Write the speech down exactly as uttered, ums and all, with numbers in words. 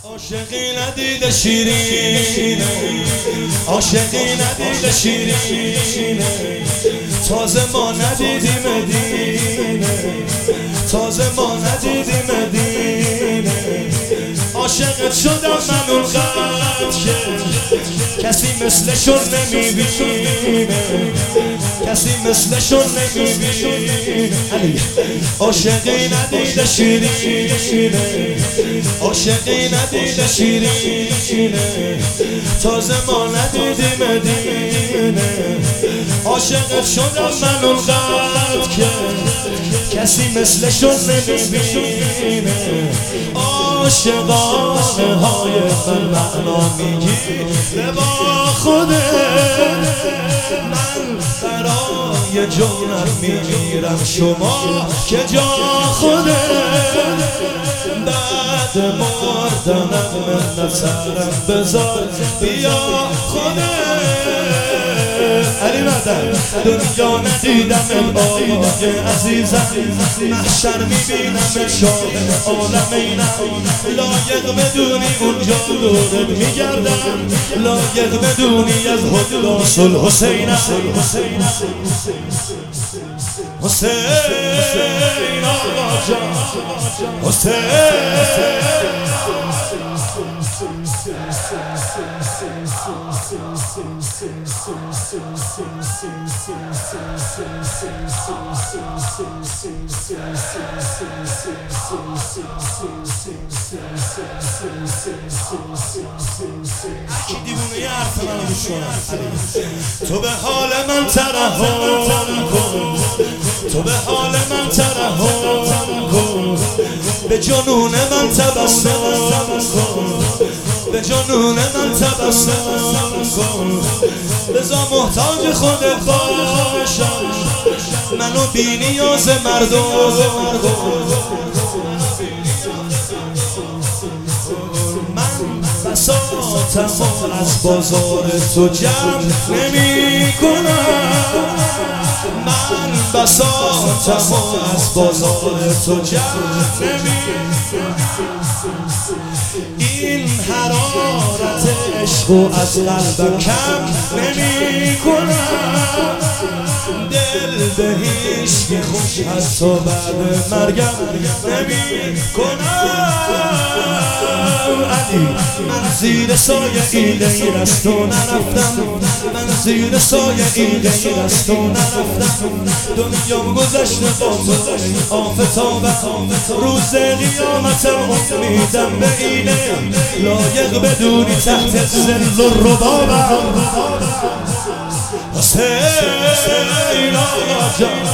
عاشقی ندیده شیرینه، عاشقی ندیده شیرینه، تازه ما ندیدیم مدینه، تازه ما ندیدیم مدینه. عاشقت شدم من اونقدر که کسی مثلشون نمیبینه، کسی مثلشون نمیبینه. عاشقی ندیده شیرینه، عاشقی ندیده شیرینه، تازه ما ندیدیم مدینه. عاشقت شدم من اونقدر که کسی مثلشون نمیبینه. عاشقانه های من معنا میگیره با خودت، من برای جونم میمیرم شما که جا خودت. بعد مردنم من نظرم بذار بیا خودت. علی مدن دنیا ندیدم آقای عزیزم، محشر میبینم شاه عالمینم. لایق بدونی اونجا دورت میگردم، لایق بدونی از حداس الحسینم. حسین آقا جان، حسین. تو به حال من ترحم کن، تو به حال من ترحم کن، به جنون من تبسم کن، به جنون من تبسم کن. بذار محتاج خودت باشم، منو بی نیاز مردم. من بساطم از بازار تو جمع نمی کنم، من بساطم از بازار تو جمع نمی کنم. این حرارت عشقو از قلبم کم نمی کنم، دل به هیچکی خوش حتی بعد مرگم نمی کنم. علی من زیر سایه این غیر از تو نرفتم، من زیر سایه این غیر از تو نرفتم. دنیام گذشته با تو آفتابم، روز قیامتم امیدم به اینه، لایق بدونی تحت ظل الربابم. حسین آقا جان،